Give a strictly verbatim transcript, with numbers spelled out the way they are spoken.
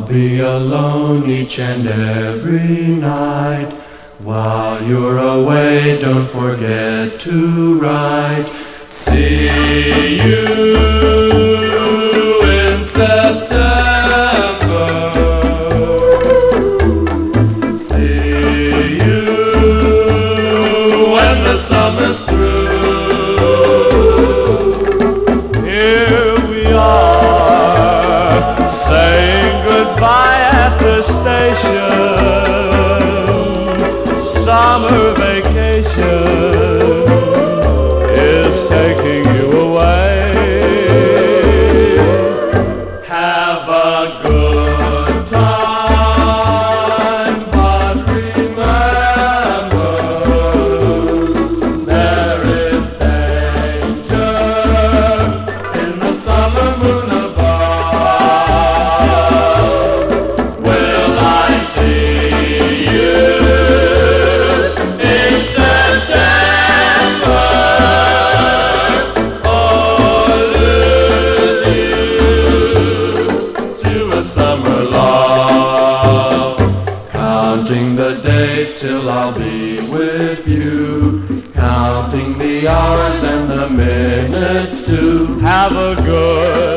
be alone each and every night. While you're away, don't forget to write. See you in September. See you when the summer's through. Here we are, saying goodbye at the station. Summer vacation is taking you away. Have a good time, but remember, there is danger in the summer moon above. Will I see you in September, or lose you to a summer love? Counting the days till I'll be with you, counting the hours and the minutes too. Have a good